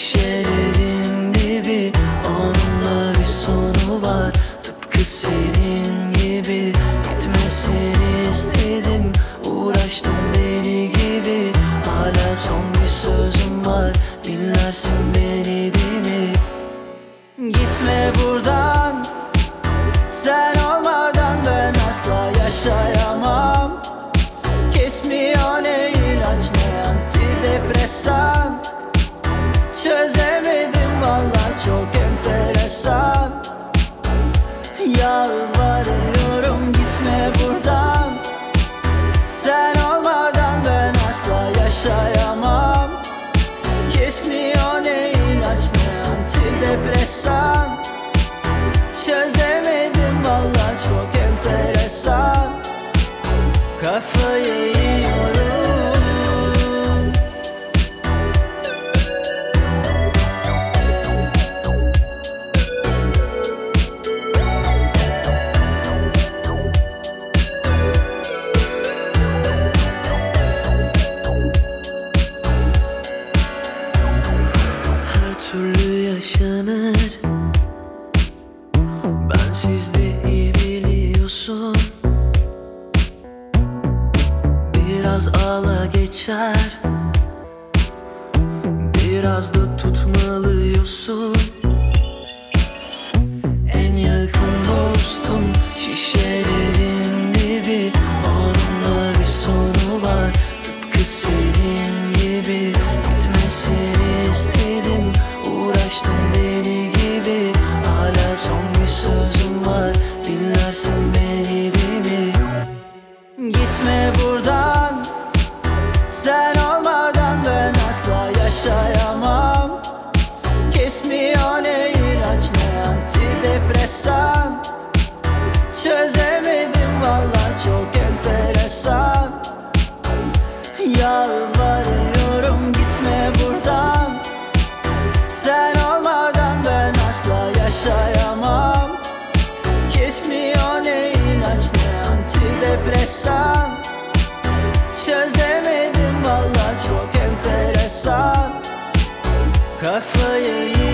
şişelerin dibi, onunla bir sonu var. Tıpkı senin gibi gitmesini istedim. Uğraştım deli gibi, hala son bir sözüm var. Dinlersin beni değil mi? Gitme buradan, sen olmadan ben asla yaşayamam. Kesmiyor ne ilaç ne antidepresan. Çözemedim vallahi, çok enteresan. Yalvarıyorum gitme buradan, sen olmadan ben asla yaşayamam. Kesmiyor ne ilaç ne antidepresan. Çözemedim vallahi, çok enteresan. Kafayı yiyorum. Her türlü yaşanır, bensiz de iyi biliyorsun. Biraz ağla geçer, biraz da tutmalıyorsun. En yakın dostum şişelerin dibi, onunla bir sonu var. Tıpkı senin gibi gitmesini istedim. Uğraştım deli gibi, hala son bir sözüm var. Dinlersin beni değil mi? Gitme buradan, sen olmadan ben asla yaşayamam. Kesmiyor ne ilaç ne antidepresan. Çözemedim vallahi, çok enteresan. Yalvarıyorum gitme buradan, sen olmadan ben asla yaşayamam. Kesmiyor ne ilaç ne antidepresan. Çözemedim vallahi, çok enteresan. Kafayı